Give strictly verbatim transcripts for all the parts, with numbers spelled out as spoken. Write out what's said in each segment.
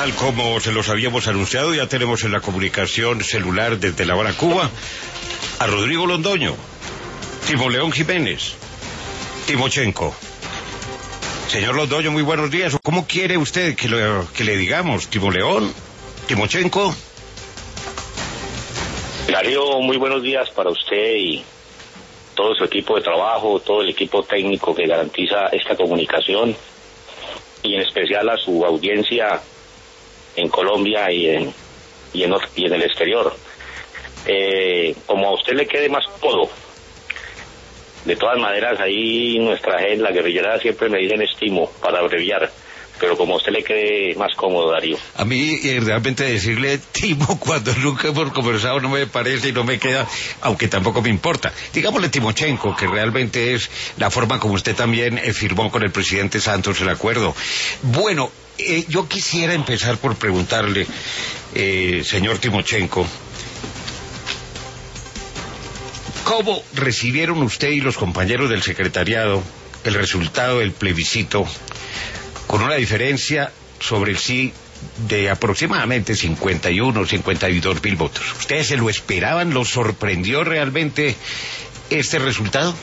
Tal como se los habíamos anunciado, ya tenemos en la comunicación celular desde La Habana, Cuba, a Rodrigo Londoño, Timo León Jiménez, Timochenko. Señor Londoño, muy buenos días. ¿Cómo quiere usted que, lo, que le digamos? ¿Timo León? ¿Timochenko? Darío, muy buenos días para usted y todo su equipo de trabajo, todo el equipo técnico que garantiza esta comunicación, y en especial a su audiencia en Colombia y en, y en, y en el exterior. Eh, como a usted le quede más cómodo. De todas maneras, ahí nuestra gente, la guerrillera, siempre me dicen estimo, para abreviar. Pero como a usted le quede más cómodo, Darío. A mí, eh, realmente decirle Timo cuando nunca hemos conversado no me parece y no me queda, aunque tampoco me importa. Digámosle Timochenko, que realmente es la forma como usted también eh, firmó con el presidente Santos el acuerdo. Bueno, eh, yo quisiera empezar por preguntarle, eh, señor Timochenko, ¿cómo recibieron usted y los compañeros del secretariado el resultado del plebiscito, con una diferencia sobre el sí de aproximadamente cincuenta y uno, cincuenta y dos mil votos? ¿Ustedes se lo esperaban? ¿Los sorprendió realmente este resultado?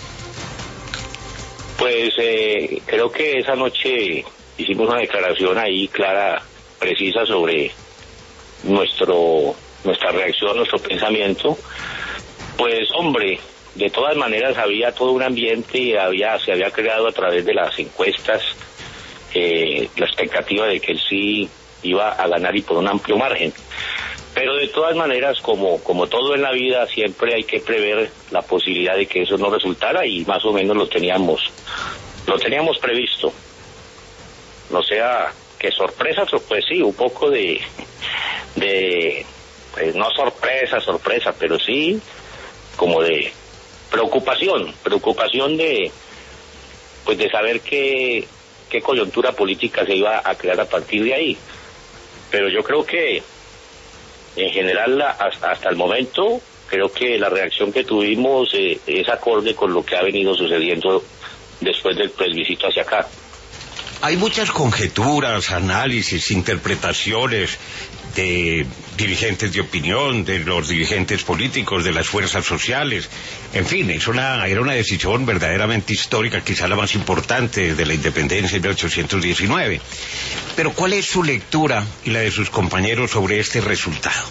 Pues eh, creo que esa noche hicimos una declaración ahí clara, precisa sobre nuestro nuestra reacción, nuestro pensamiento. Pues hombre, de todas maneras había todo un ambiente y había se había creado a través de las encuestas eh, la expectativa de que él sí iba a ganar y por un amplio margen. Pero de todas maneras, como como todo en la vida, siempre hay que prever la posibilidad de que eso no resultara, y más o menos lo teníamos lo teníamos previsto. No sea que sorpresa, pues sí, un poco de de pues no sorpresa, sorpresa, pero sí como de preocupación, preocupación de pues de saber qué qué coyuntura política se iba a crear a partir de ahí. Pero yo creo que en general hasta, hasta el momento creo que la reacción que tuvimos eh, es acorde con lo que ha venido sucediendo después del plebiscito hacia acá. Hay muchas conjeturas, análisis, interpretaciones de dirigentes de opinión, de los dirigentes políticos, de las fuerzas sociales. En fin, es una, era una decisión verdaderamente histórica, quizá la más importante de la independencia en mil ochocientos diecinueve. Pero ¿cuál es su lectura y la de sus compañeros sobre este resultado?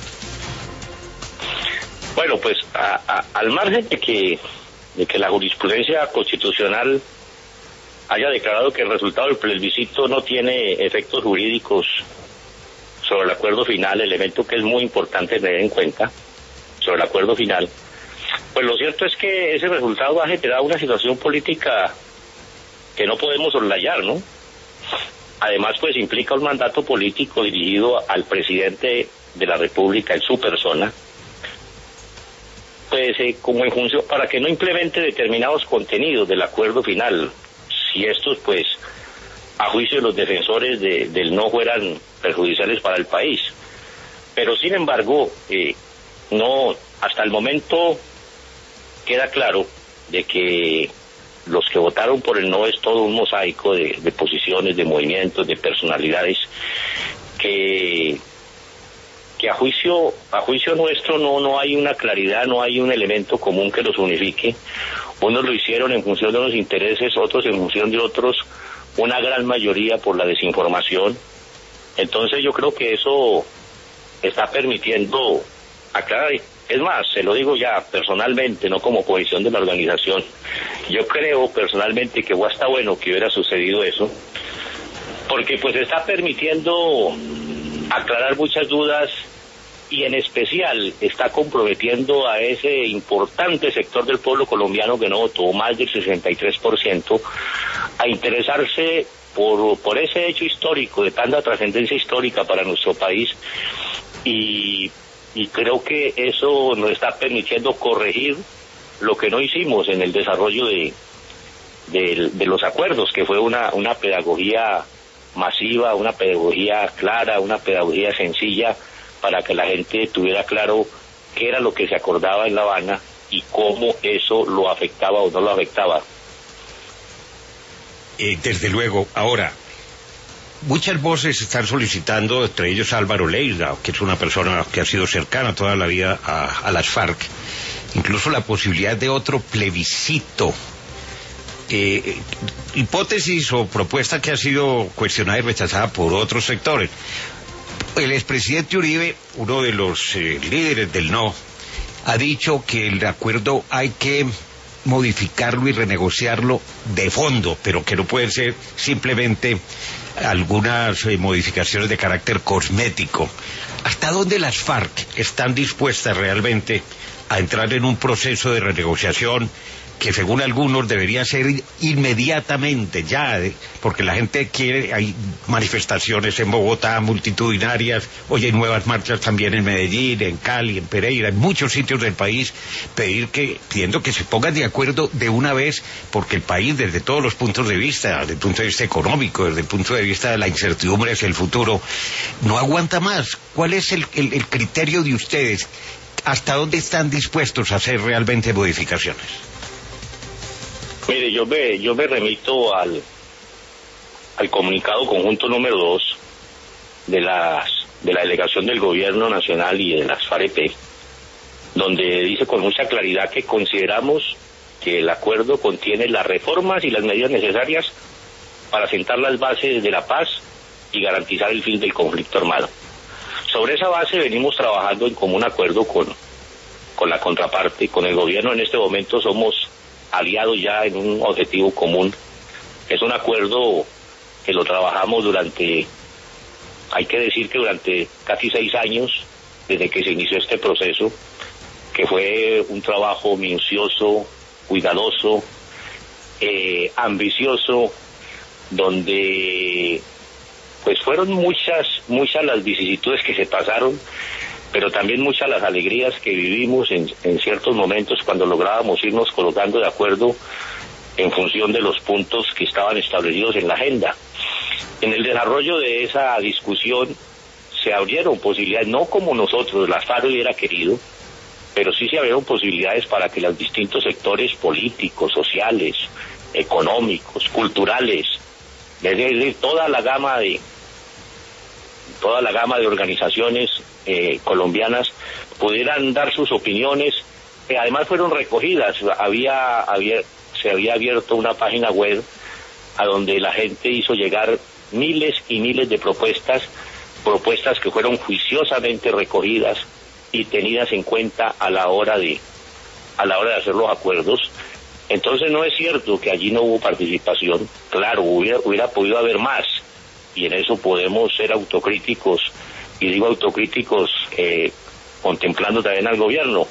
Bueno, pues a, a, al margen de que, de que la jurisprudencia constitucional haya declarado que el resultado del plebiscito no tiene efectos jurídicos sobre el acuerdo final, elemento que es muy importante tener en cuenta, sobre el acuerdo final, pues lo cierto es que ese resultado ha generado una situación política que no podemos soslayar, ¿no? Además, pues implica un mandato político dirigido al presidente de la República en su persona, pues eh, como en función, para que no implemente determinados contenidos del acuerdo final, si estos, pues, a juicio de los defensores de, del no fueran perjudiciales para el país. Pero sin embargo, eh, no, hasta el momento queda claro de que los que votaron por el no es todo un mosaico de, de posiciones, de movimientos, de personalidades que que a juicio a juicio nuestro no no hay una claridad, no hay un elemento común que los unifique. Unos lo hicieron en función de unos intereses, otros en función de otros, una gran mayoría por la desinformación. Entonces yo creo que eso está permitiendo aclarar. Es más, se lo digo ya personalmente, no como posición de la organización. Yo creo personalmente que fue hasta bueno que hubiera sucedido eso, porque pues está permitiendo aclarar muchas dudas y en especial está comprometiendo a ese importante sector del pueblo colombiano que no votó, más del sesenta y tres por ciento, a interesarse por, por ese hecho histórico de tanta trascendencia histórica para nuestro país, y, y creo que eso nos está permitiendo corregir lo que no hicimos en el desarrollo de, de, de los acuerdos, que fue una, una pedagogía masiva, una pedagogía clara, una pedagogía sencilla, para que la gente tuviera claro qué era lo que se acordaba en La Habana y cómo eso lo afectaba o no lo afectaba. Eh, desde luego. Ahora, muchas voces están solicitando, entre ellos Álvaro Leiva, que es una persona que ha sido cercana toda la vida a, a las FARC, incluso la posibilidad de otro plebiscito. Eh, hipótesis o propuesta que ha sido cuestionada y rechazada por otros sectores. El expresidente Uribe, uno de los eh, líderes del no, ha dicho que el acuerdo hay que modificarlo y renegociarlo de fondo, pero que no pueden ser simplemente algunas eh, modificaciones de carácter cosmético. ¿Hasta dónde las FARC están dispuestas realmente a entrar en un proceso de renegociación que según algunos debería ser inmediatamente, ya, porque la gente quiere, hay manifestaciones en Bogotá multitudinarias, hoy hay nuevas marchas también en Medellín, en Cali, en Pereira, en muchos sitios del país, pedir que, pidiendo que se pongan de acuerdo de una vez, porque el país desde todos los puntos de vista, desde el punto de vista económico, desde el punto de vista de la incertidumbre hacia el futuro, no aguanta más. ¿Cuál es el, el, el criterio de ustedes? ¿Hasta dónde están dispuestos a hacer realmente modificaciones? Mire, yo me, yo me remito al, al comunicado conjunto número dos de las de la delegación del Gobierno Nacional y de las FAREP, donde dice con mucha claridad que consideramos que el acuerdo contiene las reformas y las medidas necesarias para sentar las bases de la paz y garantizar el fin del conflicto armado. Sobre esa base venimos trabajando en común acuerdo con, con la contraparte, con el gobierno. En este momento somos aliados ya en un objetivo común. Es un acuerdo que lo trabajamos durante, hay que decir que durante casi seis años, desde que se inició este proceso, que fue un trabajo minucioso, cuidadoso, eh, ambicioso, donde pues fueron muchas, muchas las vicisitudes que se pasaron, pero también muchas las alegrías que vivimos en, en ciertos momentos cuando lográbamos irnos colocando de acuerdo en función de los puntos que estaban establecidos en la agenda. En el desarrollo de esa discusión se abrieron posibilidades, no como nosotros, la FARC hubiera querido, pero sí se abrieron posibilidades para que los distintos sectores políticos, sociales, económicos, culturales, es decir, toda la gama de toda la gama de organizaciones eh, colombianas pudieran dar sus opiniones, que además fueron recogidas. Había, había, se había abierto una página web a donde la gente hizo llegar miles y miles de propuestas, propuestas que fueron juiciosamente recogidas y tenidas en cuenta a la hora de, a la hora de hacer los acuerdos. Entonces no es cierto que allí no hubo participación. Claro, hubiera, hubiera podido haber más, y en eso podemos ser autocríticos, y digo autocríticos eh, contemplando también al gobierno,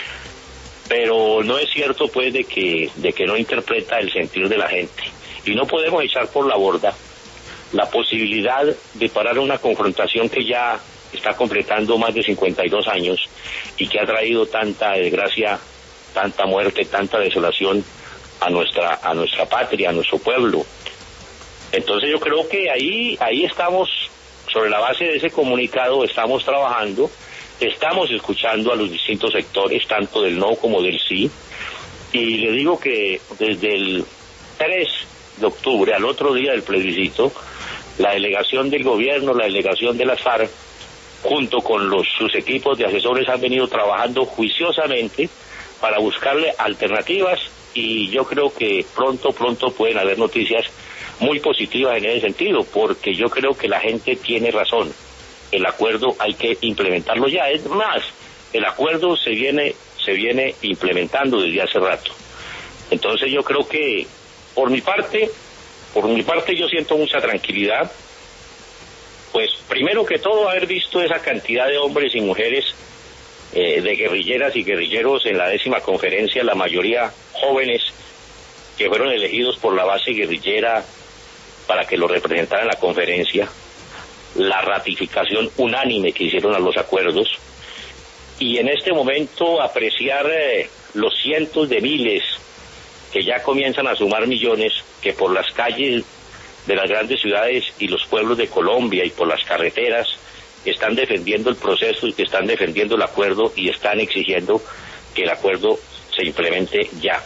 pero no es cierto pues de que de que no interpreta el sentir de la gente, y no podemos echar por la borda la posibilidad de parar una confrontación que ya está completando más de cincuenta y dos años y que ha traído tanta desgracia, tanta muerte, tanta desolación a nuestra a nuestra patria, a nuestro pueblo. Entonces yo creo que ahí ahí estamos, sobre la base de ese comunicado, estamos trabajando, estamos escuchando a los distintos sectores, tanto del no como del sí, y le digo que desde el tres de octubre, al otro día del plebiscito, la delegación del gobierno, la delegación de las FARC, junto con los, sus equipos de asesores, han venido trabajando juiciosamente para buscarle alternativas, y yo creo que pronto, pronto pueden haber noticias muy positivas en ese sentido, porque yo creo que la gente tiene razón. El acuerdo hay que implementarlo ya. Es más, el acuerdo se viene se viene implementando desde hace rato. Entonces yo creo que por mi parte, por mi parte yo siento mucha tranquilidad, pues primero que todo haber visto esa cantidad de hombres y mujeres, eh, de guerrilleras y guerrilleros en la décima conferencia, la mayoría jóvenes que fueron elegidos por la base guerrillera para que lo representara en la conferencia, la ratificación unánime que hicieron a los acuerdos, y en este momento apreciar eh, los cientos de miles que ya comienzan a sumar millones, que por las calles de las grandes ciudades y los pueblos de Colombia y por las carreteras están defendiendo el proceso y que están defendiendo el acuerdo y están exigiendo que el acuerdo se implemente ya.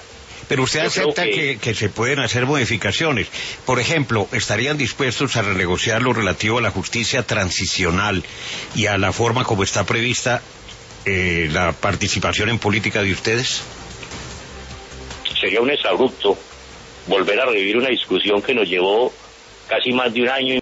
Pero usted Yo acepta creo que... Que, que se pueden hacer modificaciones. Por ejemplo, ¿estarían dispuestos a renegociar lo relativo a la justicia transicional y a la forma como está prevista eh, la participación en política de ustedes? Sería un exabrupto volver a revivir una discusión que nos llevó casi más de un año